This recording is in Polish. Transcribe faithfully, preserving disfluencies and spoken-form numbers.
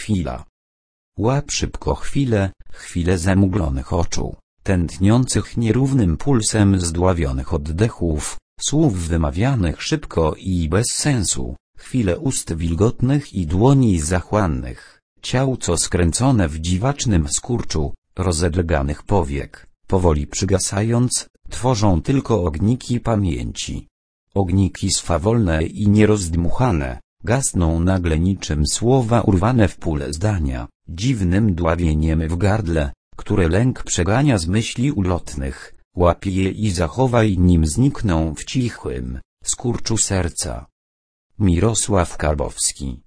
chwila. Łap szybko chwilę, chwilę zamglonych oczu, tętniących nierównym pulsem zdławionych oddechów, słów wymawianych szybko i bez sensu, chwilę ust wilgotnych i dłoni zachłannych, ciał co skręcone w dziwacznym skurczu, rozedrganych powiek, powoli przygasając, tworzą tylko ogniki pamięci. Ogniki swawolne i nierozdmuchane, gasną nagle niczym słowa urwane w pule zdania, dziwnym dławieniem w gardle, które lęk przegania z myśli ulotnych, łapie je i zachowaj, nim znikną w cichłym skurczu serca. Mirosław Karbowski.